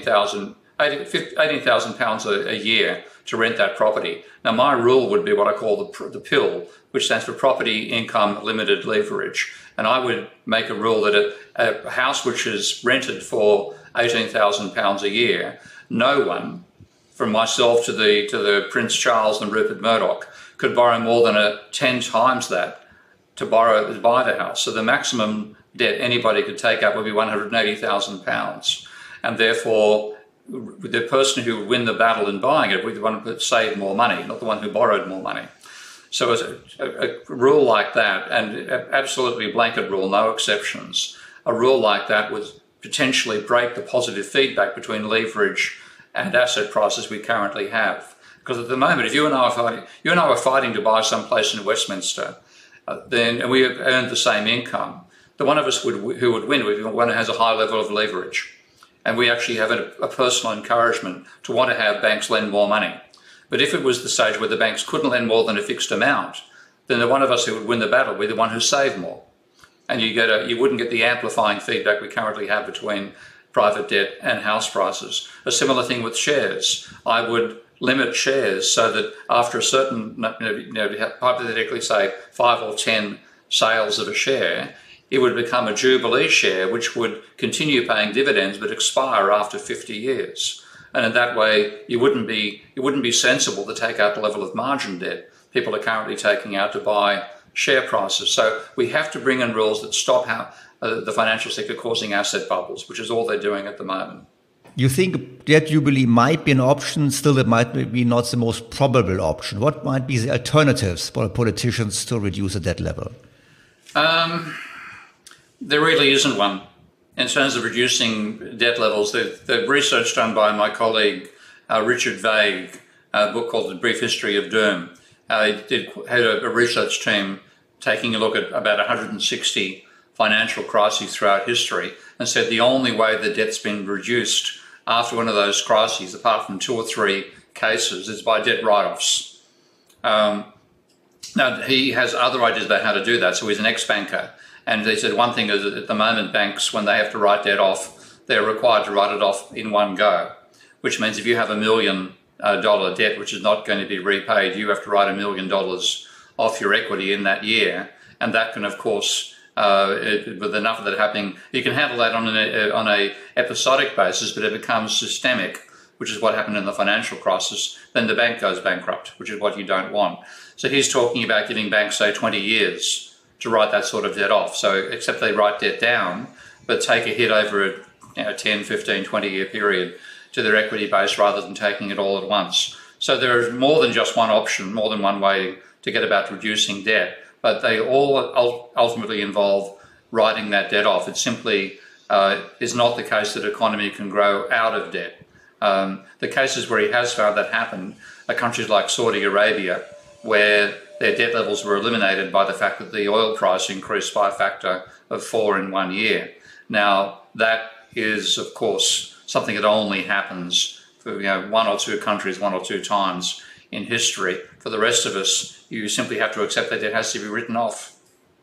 thousand pounds a, a year to rent that property. Now, my rule would be what I call the, the P I L, which stands for Property Income Limited Leverage. And I would make a rule that a, a house which is rented for eighteen thousand pounds a year, no one, from myself to the, to the Prince Charles and Rupert Murdoch, could borrow more than a ten times that to borrow to buy the house. So the maximum debt anybody could take up would be one hundred eighty thousand pounds. And therefore, the person who would win the battle in buying it would be the one who saved more money, not the one who borrowed more money. So as a, a, a rule like that, and absolutely blanket rule, no exceptions, a rule like that would potentially break the positive feedback between leverage and asset prices we currently have. Because at the moment, if you and I are fighting, you and I are fighting to buy some place in Westminster, uh, then and we earned the same income, the one of us would, who would win would be one who has a high level of leverage. And we actually have a, a personal encouragement to want to have banks lend more money. But if it was the stage where the banks couldn't lend more than a fixed amount, then the one of us who would win the battle would be the one who saved more. And you get a, you wouldn't get the amplifying feedback we currently have between private debt and house prices. A similar thing with shares. I would limit shares so that after a certain, you know, hypothetically say five or ten sales of a share, it would become a Jubilee share, which would continue paying dividends but expire after fifty years. And in that way, you wouldn't be it wouldn't be sensible to take out the level of margin debt people are currently taking out to buy share prices. So we have to bring in rules that stop how, uh, the financial sector causing asset bubbles, which is all they're doing at the moment. You think debt jubilee might be an option, still it might be not the most probable option. What might be the alternatives for politicians to reduce the debt level? Um, there really isn't one. In terms of reducing debt levels, the, the research done by my colleague uh, Richard Vague, a book called The Brief History of Doom, uh, did, had a, a research team taking a look at about one hundred sixty financial crises throughout history and said the only way the debt's been reduced after one of those crises, apart from two or three cases, is by debt write-offs. Um, now, he has other ideas about how to do that, so he's an ex-banker. And they said one thing is that at the moment, banks, when they have to write debt off, they're required to write it off in one go, which means if you have a million uh, dollar debt which is not going to be repaid, you have to write a million dollars off your equity in that year. And that can, of course, uh, it, with enough of that happening, you can handle that on an on a episodic basis, but it becomes systemic, which is what happened in the financial crisis. Then the bank goes bankrupt, which is what you don't want. So he's talking about giving banks, say, twenty years to write that sort of debt off. So except they write debt down, but take a hit over a you know, ten, fifteen, twenty year period to their equity base rather than taking it all at once. So there is more than just one option, more than one way to get about reducing debt, but they all ultimately involve writing that debt off. It simply uh, is not the case that economy can grow out of debt. Um, the cases where he has found that happen are countries like Saudi Arabia, where their debt levels were eliminated by the fact that the oil price increased by a factor of four in one year. Now, that is, of course, something that only happens for you know, one or two countries, one or two times in history. For the rest of us, you simply have to accept that it has to be written off.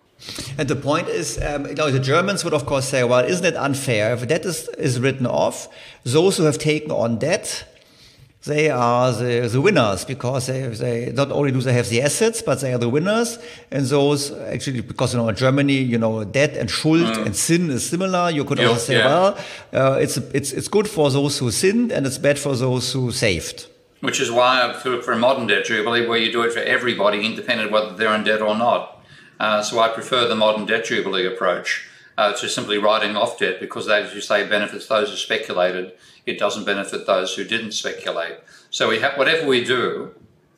And the point is, um, you know, the Germans would, of course, say, well, isn't it unfair? If debt is, is written off, those who have taken on debt, they are the, the winners, because they, they not only do they have the assets, but they are the winners. And those actually, because you know in Germany, you know, debt and Schuld mm. and sin is similar. You could yeah, also say, yeah. well, uh, it's it's it's good for those who sinned, and it's bad for those who saved. Which is why for, for a modern debt jubilee, where you do it for everybody, independent of whether they're in debt or not. Uh, so I prefer the modern debt jubilee approach uh, to simply writing off debt, because that, as you say, benefits those who speculated. It doesn't benefit those who didn't speculate. So we have, whatever we do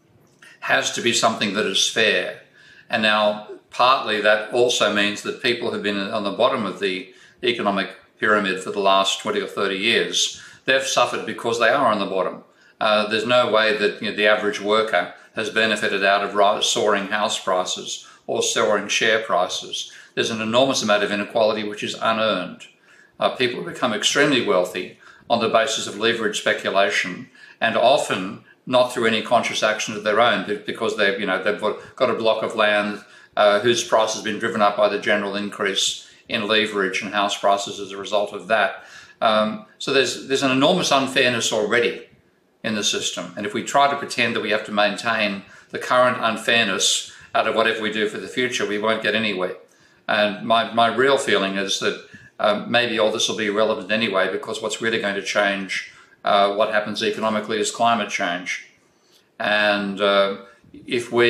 has to be something that is fair. And now, partly that also means that people who've been on the bottom of the economic pyramid for the last twenty or thirty years, they've suffered because they are on the bottom. Uh, there's no way that you know, the average worker has benefited out of soaring house prices or soaring share prices. There's an enormous amount of inequality which is unearned. Uh, people become extremely wealthy on the basis of leverage speculation, and often not through any conscious action of their own, because they've, you know, they've got a block of land uh, whose price has been driven up by the general increase in leverage and house prices as a result of that. Um, so there's there's an enormous unfairness already in the system, and if we try to pretend that we have to maintain the current unfairness out of whatever we do for the future, we won't get anywhere. And my my real feeling is that Um, maybe all this will be irrelevant anyway, because what's really going to change uh, what happens economically is climate change. And uh, if we,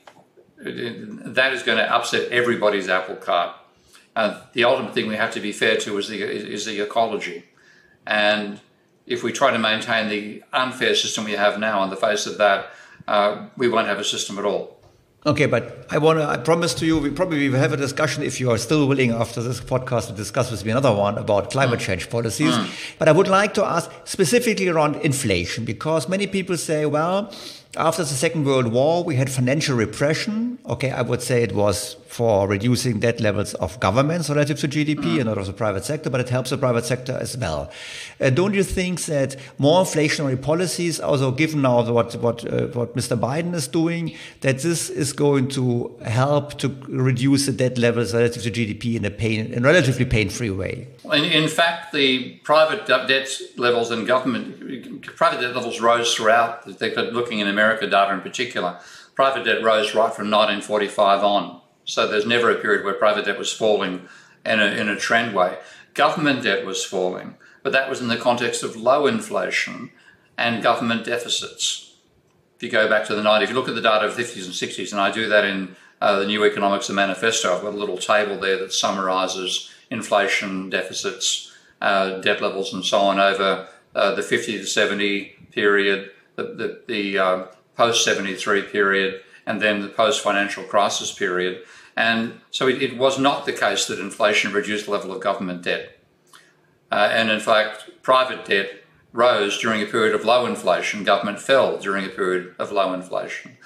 that is going to upset everybody's apple cart. Uh, the ultimate thing we have to be fair to is the, is the ecology. And if we try to maintain the unfair system we have now on the face of that, uh, we won't have a system at all. Okay, but I want to, I promise to you, we probably will have a discussion, if you are still willing after this podcast, to discuss with me another one about climate mm. change policies. Mm. But I would like to ask specifically around inflation, because many people say, well, after the Second World War, we had financial repression. Okay, I would say it was for reducing debt levels of governments relative to G D P mm. and not of the private sector, but it helps the private sector as well. Uh, don't you think that more inflationary policies, also given now what what uh, what Mister Biden is doing, that this is going to help to reduce the debt levels relative to G D P in a pain, in a relatively pain-free way? In, in fact, the private debt levels and government private debt levels rose throughout. Looking in America data in particular, private debt rose right from nineteen forty-five on. So there's never a period where private debt was falling in a, in a trend way. Government debt was falling, but that was in the context of low inflation and government deficits. If you go back to the nineties, if you look at the data of the fifties and sixties, and I do that in uh, the New Economics and Manifesto, I've got a little table there that summarizes inflation, deficits, uh, debt levels, and so on over uh, the fifty to seventy period, the, the, the uh, post seventy-three period, and then the post-financial crisis period. And so it, it was not the case that inflation reduced the level of government debt. Uh, and in fact, private debt rose during a period of low inflation. Government fell during a period of low inflation.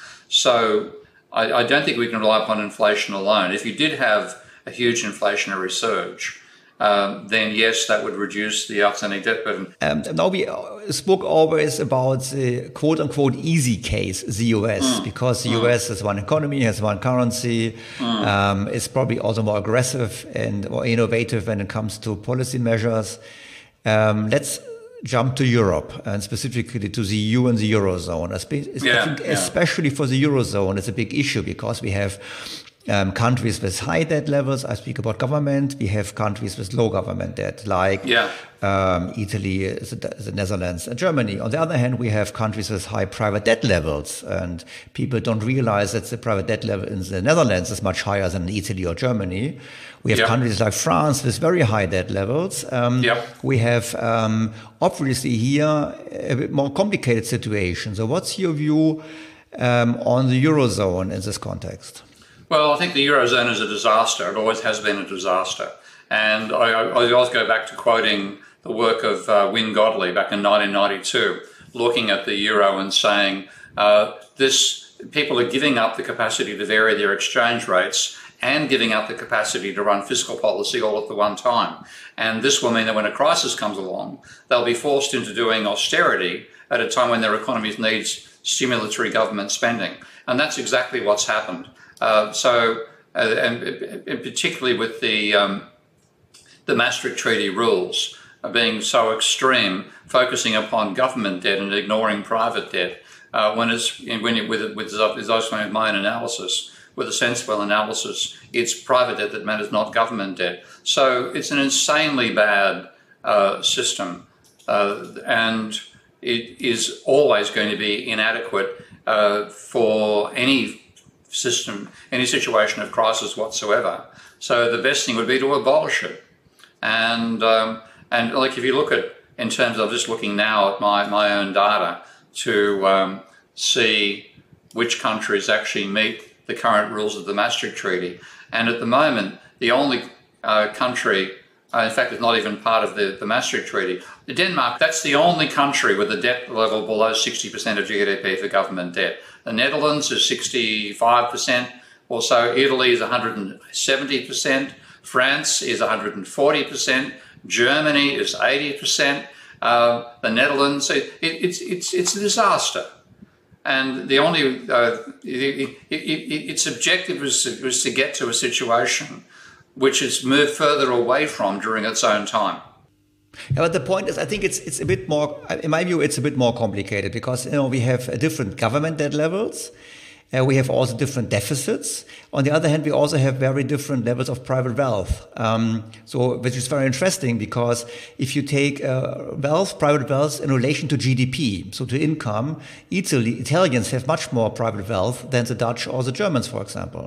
So I, I don't think we can rely upon inflation alone. If you did have a huge inflationary surge, Um, then yes, that would reduce the outstanding debt burden. Um, now we spoke always about the quote-unquote easy case, the U S, mm. because the mm. U S has one economy, has one currency, mm. um, is probably also more aggressive and more innovative when it comes to policy measures. Um, let's jump to Europe, and specifically to the E U and the Eurozone. Yeah, I think yeah. Especially for the Eurozone, it's a big issue because we have Um, countries with high debt levels. I speak about government. We have countries with low government debt, like yeah. um, Italy, the, the Netherlands, and Germany. On the other hand, we have countries with high private debt levels, and people don't realize that the private debt level in the Netherlands is much higher than in Italy or Germany. We have yeah. countries like France with very high debt levels. Um, yeah. We have um, obviously here a bit more complicated situation. So what's your view um, on the Eurozone in this context? Well, I think the Eurozone is a disaster. It always has been a disaster. And I, I always go back to quoting the work of uh, Wynne Godley back in nineteen ninety-two, looking at the euro and saying, uh, this people are giving up the capacity to vary their exchange rates and giving up the capacity to run fiscal policy all at the one time. And this will mean that when a crisis comes along, they'll be forced into doing austerity at a time when their economies need stimulatory government spending. And that's exactly what's happened. Uh, so, uh, and, and particularly with the um, the Maastricht Treaty rules being so extreme, focusing upon government debt and ignoring private debt, uh, when it's when it, with with those kind of my analysis, with a sensible analysis, it's private debt that matters, not government debt. So it's an insanely bad uh, system, uh, and it is always going to be inadequate uh, for any system, any situation of crisis whatsoever. So the best thing would be to abolish it. And um, and like if you look at, in terms of just looking now at my, my own data to um, see which countries actually meet the current rules of the Maastricht Treaty. And at the moment, the only uh, country, uh, in fact, it's not even part of the, the Maastricht Treaty, Denmark, that's the only country with a debt level below sixty percent of G D P for government debt. The Netherlands is sixty-five percent or so. Italy is one hundred seventy percent. France is one hundred forty percent. Germany is eighty percent. Uh, the Netherlands, it, it, it's it's it's a disaster. And the only uh, it, it, it, its objective was to, was to get to a situation which it's moved further away from during its own time. Yeah, but the point is, I think it's it's a bit more, in my view, it's a bit more complicated because, you know, we have different government debt levels. Uh, we have also different deficits. On the other hand, we also have very different levels of private wealth. Um, so, which is very interesting because if you take uh, wealth, private wealth in relation to G D P, so to income, Italy, Italians have much more private wealth than the Dutch or the Germans, for example.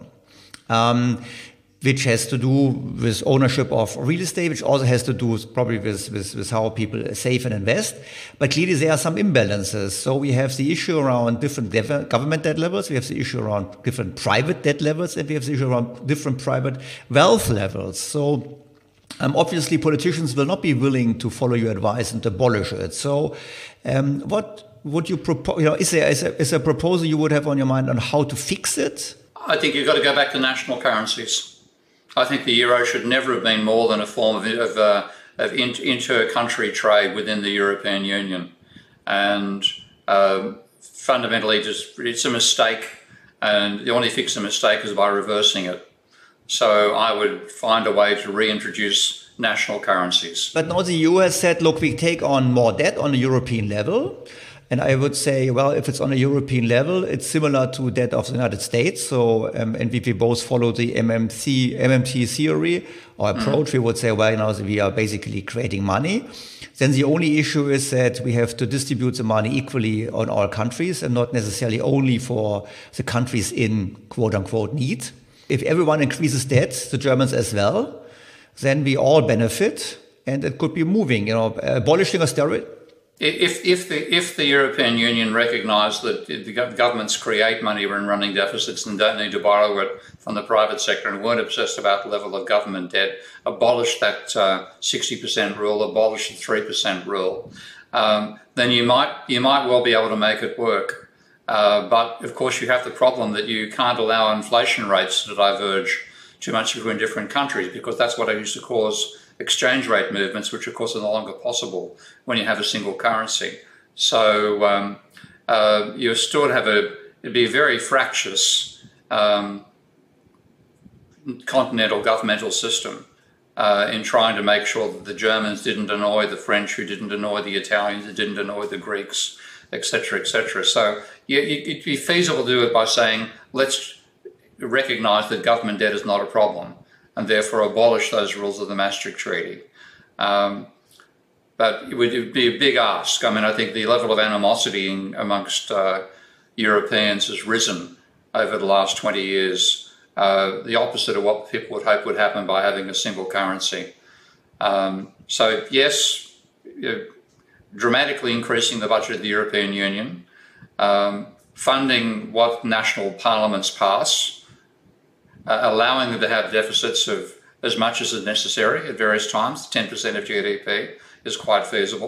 Um, which has to do with ownership of real estate, which also has to do probably with, with, with how people save and invest. But clearly there are some imbalances. So we have the issue around different government debt levels, we have the issue around different private debt levels, and we have the issue around different private wealth levels. So um, obviously politicians will not be willing to follow your advice and abolish it. So um, what would you propose? You know, is there is a, is a proposal you would have on your mind on how to fix it? I think you've got to go back to national currencies. I think the euro should never have been more than a form of, of, uh, of inter-country trade within the European Union. And um, fundamentally, just it's a mistake. And the only fix a mistake is by reversing it. So I would find a way to reintroduce national currencies. But now the U S said, look, we take on more debt on a European level. And I would say, well, if it's on a European level, it's similar to that of the United States. So, um, and if we both follow the M M C, M M T theory or approach, mm. we would say, well, you know, we are basically creating money. Then the only issue is that we have to distribute the money equally on all countries and not necessarily only for the countries in quote unquote need. If everyone increases debt, the Germans as well, then we all benefit and it could be moving, you know, abolishing austerity. If if the if the European Union recognised that the governments create money when running deficits and don't need to borrow it from the private sector and weren't obsessed about the level of government debt, abolish that uh, sixty percent rule, abolish the three percent rule, um, then you might you might well be able to make it work. Uh, but of course, you have the problem that you can't allow inflation rates to diverge too much between different countries, because that's what used to cause exchange rate movements, which of course are no longer possible when you have a single currency. So um, uh, you still have a, it'd be a very fractious um, continental governmental system uh, in trying to make sure that the Germans didn't annoy the French, who didn't annoy the Italians, who didn't annoy the Greeks, et cetera, et cetera. So you, it'd be feasible to do it by saying, let's recognise that government debt is not a problem, and therefore abolish those rules of the Maastricht Treaty. Um, but it would, it would be a big ask. I mean, I think the level of animosity in, amongst uh, Europeans has risen over the last twenty years, uh, the opposite of what people would hope would happen by having a single currency. Um, so yes, you know, dramatically increasing the budget of the European Union, um, funding what national parliaments pass, Uh, allowing them to have deficits of as much as is necessary at various times, ten percent of G D P is quite feasible.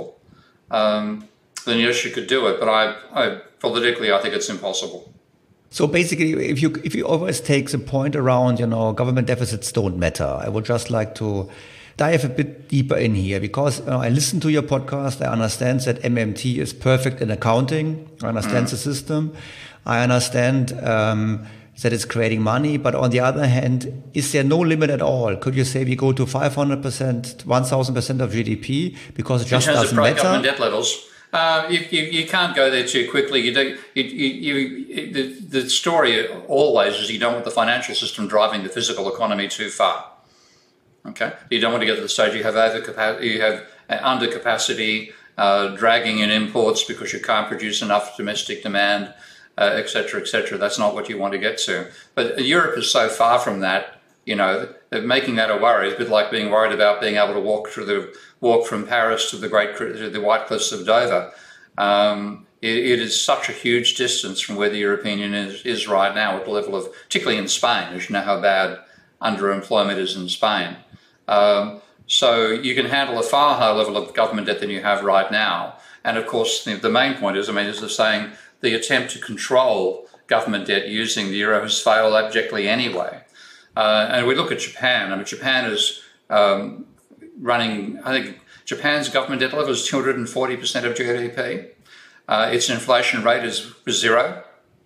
Um, then yes, you could do it, but I, I politically, I think it's impossible. So basically, if you if you always take the point around, you know, government deficits don't matter, I would just like to dive a bit deeper in here, because you know, I listened to your podcast. I understand that M M T is perfect in accounting. I understand mm. the system. I understand um, that it's creating money, but on the other hand, is there no limit at all? Could you say we go to five hundred percent, one thousand percent of G D P because it just doesn't matter? In terms of government debt levels, uh, you, you, you can't go there too quickly. You do, you, you, you, the, the story always is you don't want the financial system driving the physical economy too far. Okay, you don't want to get to the stage you have overcapacity, you have undercapacity, uh, dragging in imports because you can't produce enough domestic demand. Uh, et cetera, et cetera. That's not what you want to get to. But Europe is so far from that, you know, that making that a worry is a bit like being worried about being able to walk through the walk from Paris to the Great to the White Cliffs of Dover. Um, it, it is such a huge distance from where the European Union is, is right now, at the level of, particularly in Spain, as you know how bad underemployment is in Spain. Um, so you can handle a far higher level of government debt than you have right now. And of course, the, the main point is, I mean, is the saying, the attempt to control government debt using the euro has failed abjectly anyway. Uh, and we look at Japan. I mean, Japan is um, running, I think Japan's government debt level is two hundred forty percent of G D P. Uh, its inflation rate is zero.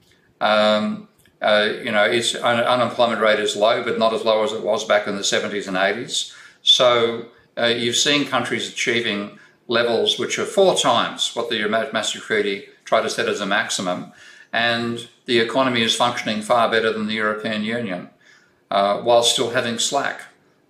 Um, uh, you know, its un- unemployment rate is low, but not as low as it was back in the seventies and eighties. So uh, you've seen countries achieving levels which are four times what the Maastricht Treaty tried to set as a maximum, and the economy is functioning far better than the European Union, uh, while still having slack.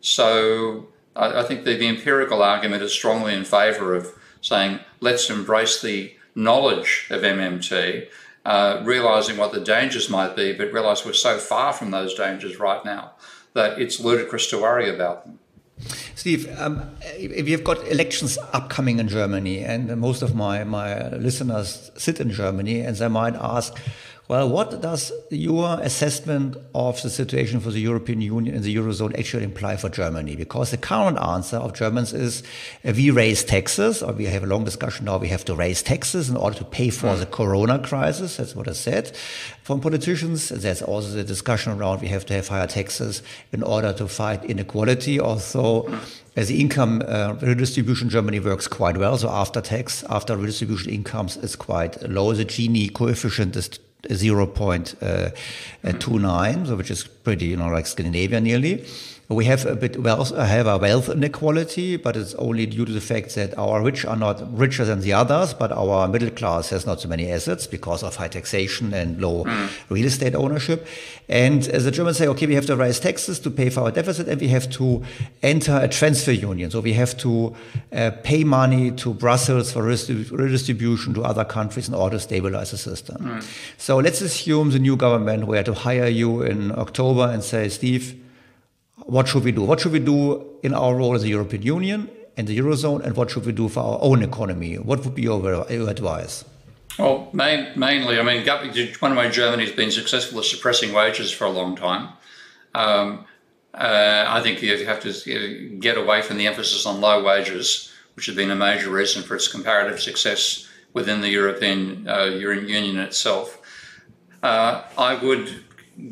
So I, I think the, the empirical argument is strongly in favour of saying, let's embrace the knowledge of M M T, uh, realising what the dangers might be, but realise we're so far from those dangers right now that it's ludicrous to worry about them. Steve, um, we've got elections upcoming in Germany, and most of my, my listeners sit in Germany, and they might ask, Well, what does your assessment of the situation for the European Union and the Eurozone actually imply for Germany? Because the current answer of Germans is uh, we raise taxes, or we have a long discussion now, we have to raise taxes in order to pay for mm. the corona crisis. That's what I said from politicians. There's also the discussion around we have to have higher taxes in order to fight inequality. Also, mm. as the income uh, redistribution in Germany works quite well. So after tax, after redistribution incomes is quite low. The Gini coefficient is zero point two nine, so which is pretty, you know, like Scandinavia nearly. We have a bit wealth, have a wealth inequality, but it's only due to the fact that our rich are not richer than the others, but our middle class has not so many assets because of high taxation and low mm. real estate ownership. And as the Germans say, okay, we have to raise taxes to pay for our deficit, and we have to enter a transfer union. So we have to uh, pay money to Brussels for redistribution to other countries in order to stabilize the system. Mm. So let's assume the new government were to hire you in October and say, Steve, what should we do? What should we do in our role as the European Union and the Eurozone, and what should we do for our own economy? What would be your, your advice? Well, main, mainly, I mean, one way Germany has been successful at suppressing wages for a long time. Um, uh, I think you have to get away from the emphasis on low wages, which has been a major reason for its comparative success within the European uh, Union itself. Uh, I would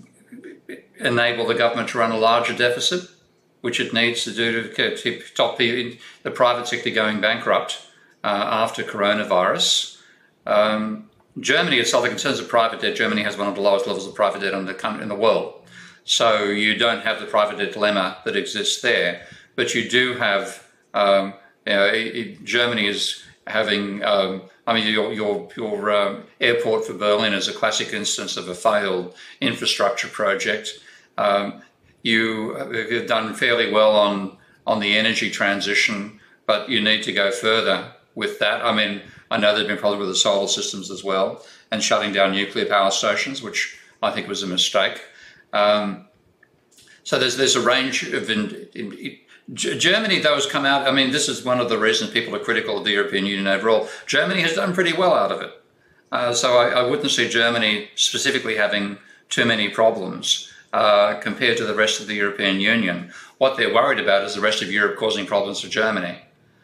enable the government to run a larger deficit, which it needs to do to stop the, the private sector going bankrupt uh, after coronavirus. Um, Germany itself, in terms of private debt, Germany has one of the lowest levels of private debt in the country, in the world. So you don't have the private debt dilemma that exists there, but you do have, um, you know, it, it, Germany is having, um, I mean, your your, your um, airport for Berlin is a classic instance of a failed infrastructure project. Um, you have done fairly well on, on the energy transition, but you need to go further with that. I mean, I know there's been problems with the solar systems as well, and shutting down nuclear power stations, which I think was a mistake. Um, so there's there's a range of... In, in, in, Germany, though, has come out, I mean, this is one of the reasons people are critical of the European Union overall. Germany has done pretty well out of it. Uh, so I, I wouldn't see Germany specifically having too many problems uh, compared to the rest of the European Union. What they're worried about is the rest of Europe causing problems for Germany.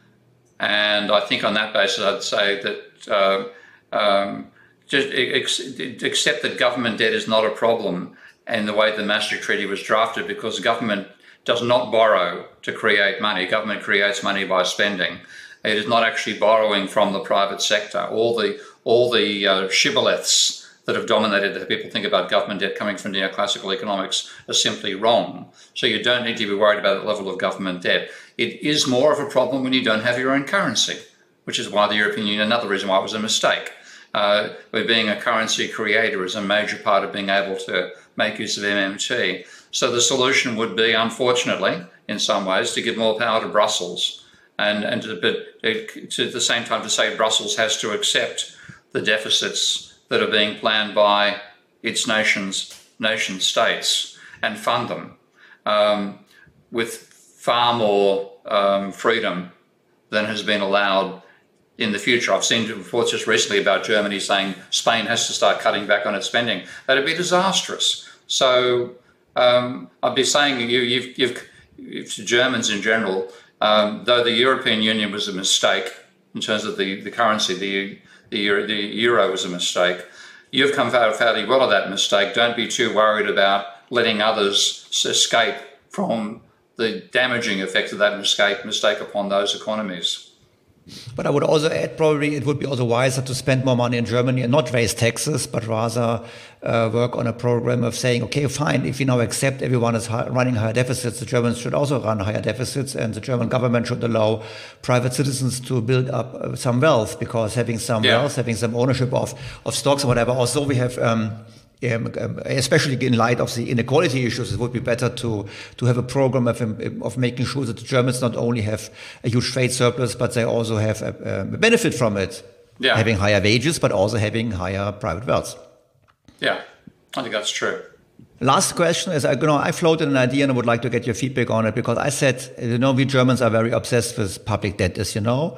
And I think on that basis, I'd say that uh, um, just ex accept that government debt is not a problem in the way the Maastricht Treaty was drafted, because government does not borrow to create money. Government creates money by spending. It is not actually borrowing from the private sector. All the all the uh, shibboleths that have dominated that people think about government debt coming from neoclassical economics are simply wrong. So you don't need to be worried about the level of government debt. It is more of a problem when you don't have your own currency, which is why the European Union, another reason why it was a mistake. Uh, where being a currency creator is a major part of being able to make use of M M T. So the solution would be, unfortunately, in some ways, to give more power to Brussels, and, and to, but to at the same time to say Brussels has to accept the deficits that are being planned by its nations, nation states, and fund them um, with far more um, freedom than has been allowed in the future. I've seen reports just recently about Germany saying Spain has to start cutting back on its spending. That'd be disastrous. So um, I'd be saying you, you've, you've, to Germans in general, um, though the European Union was a mistake in terms of the, the currency, the, the, Euro, the Euro was a mistake, you've come out fairly well of that mistake. Don't be too worried about letting others escape from the damaging effects of that mistake, mistake upon those economies. But I would also add, probably it would be also wiser to spend more money in Germany and not raise taxes, but rather uh, work on a program of saying, okay, fine, if we now accept everyone is high, running higher deficits, the Germans should also run higher deficits, and the German government should allow private citizens to build up uh, some wealth, because having some yeah. wealth, having some ownership of, of stocks or whatever. Also, we have... Um, Um, especially in light of the inequality issues, it would be better to to have a program of of making sure that the Germans not only have a huge trade surplus, but they also have a, a benefit from it, yeah. having higher wages, but also having higher private wealth. Yeah, I think that's true. Last question is, you know, I floated an idea and I would like to get your feedback on it, because I said, you know, we Germans are very obsessed with public debt, as you know.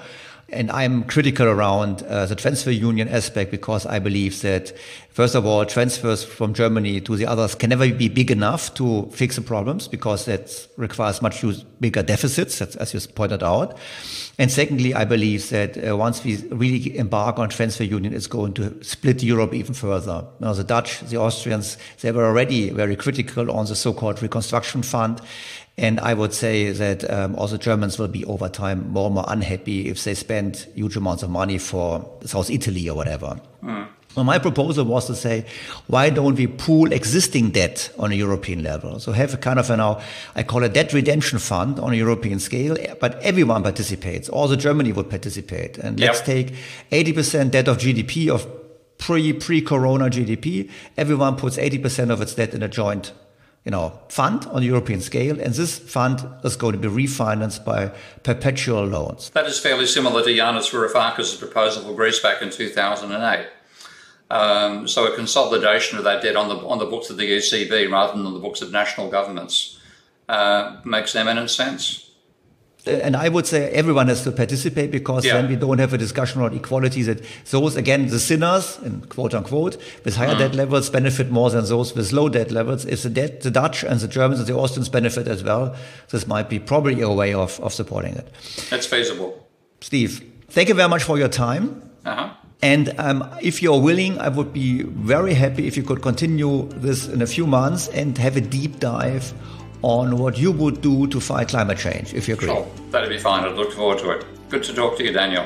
And I'm critical around uh, the transfer union aspect because I believe that, first of all, transfers from Germany to the others can never be big enough to fix the problems because that requires much bigger deficits, as you pointed out. And secondly, I believe that uh, once we really embark on transfer union, it's going to split Europe even further. Now, the Dutch, the Austrians, they were already very critical on the so-called reconstruction fund. And I would say that um, also Germans will be over time more and more unhappy if they spend huge amounts of money for South Italy or whatever. Mm. Well, my proposal was to say, why don't we pool existing debt on a European level? So have a kind of, a now, I call it debt redemption fund on a European scale, but everyone participates. Also Germany would participate. And yep. Let's take eighty percent debt of G D P, of pre, pre-corona G D P. Everyone puts eighty percent of its debt in a joint you know, fund on a European scale, and this fund is going to be refinanced by perpetual loans. That is fairly similar to Yanis Varoufakis' proposal for Greece back in two thousand eight. Um, so a consolidation of that debt on the on the books of the E C B rather than on the books of national governments uh, makes eminent sense. And I would say everyone has to participate because yeah. then we don't have a discussion about equality that those, again, the sinners, in quote unquote, with higher mm. debt levels benefit more than those with low debt levels. If the, debt, the Dutch and the Germans and the Austrians benefit as well, this might be probably a way of, of supporting it. That's feasible. Steve, thank you very much for your time. Uh-huh. And um, if you're willing, I would be very happy if you could continue this in a few months and have a deep dive on what you would do to fight climate change, if you agree. Sure, that'd be fine. I'd look forward to it. Good to talk to you, Daniel.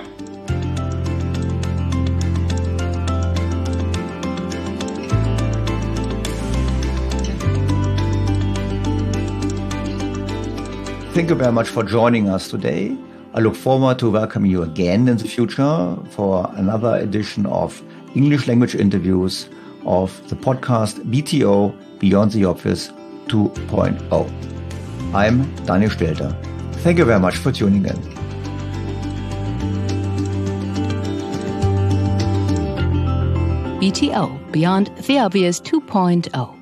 Thank you very much for joining us today. I look forward to welcoming you again in the future for another edition of English language interviews of the podcast B T O Beyond the Obvious two point oh. I'm Daniel Stelter. Thank you very much for tuning in. B T O Beyond the Obvious two point oh.